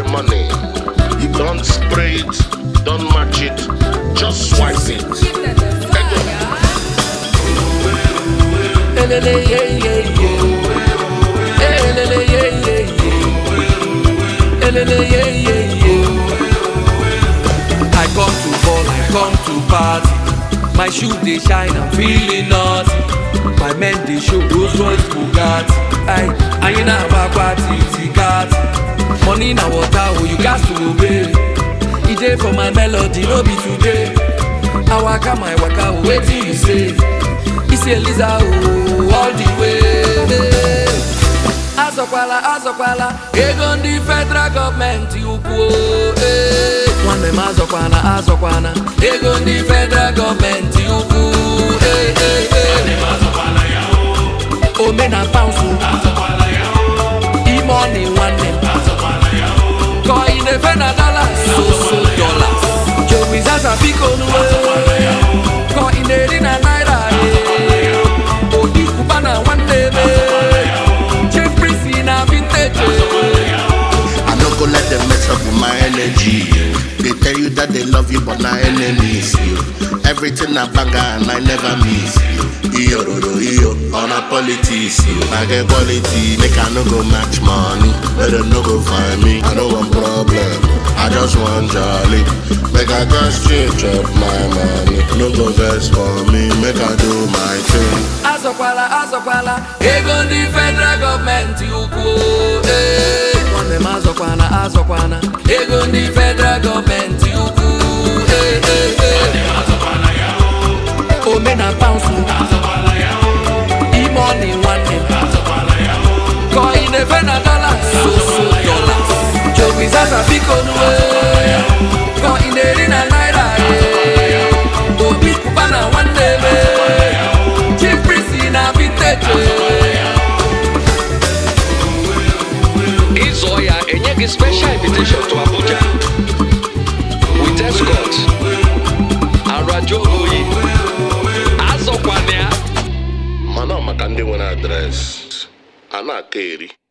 money. You don't spray it, don't match it, just swipe it. I come to ball, I come to party. My shoe they shine, I'm feeling naughty. My men they show Rolls Royce Bugatti. I ain't a party, money na water, oh you got to obey. It day for my melody, no be today. I waka my waka, oh wait till you say. It's Eliza, oh all the way. Azokwala, ego ndi federal government ukwu. Nwanne m azokwana, ego ndi federal government ukwu. Ome na pounds, e-money nwanne m. Coin efe na dollars, so dollars. Joey Zaza biko nuwe, coin eri na naira. Odi kubana nwanne me. I no go let them mess up with my energy. They tell you that they love you, but not enemies. Everything I banga and I never miss you. Iyo, on a politics. I get quality, make I no go match money. Let them no go find me. I don't want problem, I just want jolly. Make I just change up my money. No go vex for me, make I do my thing. Azokwala, ego ndi federal government ukwu. Nwanne m azokwana, ego ndi federal government ukwu. Ome na pounds, e-money nwanne m. Coin efe na dollars, so dollars. Joey Zaza biko nuwe, coin eri na naira. Obi kubana nwanne me. Chief Prissy na vintage. Izoya enyegi special invitation to Abuja with escort Arajogoyi Azokwania Mana maka ndị nwere adreesị, a na-aka eri.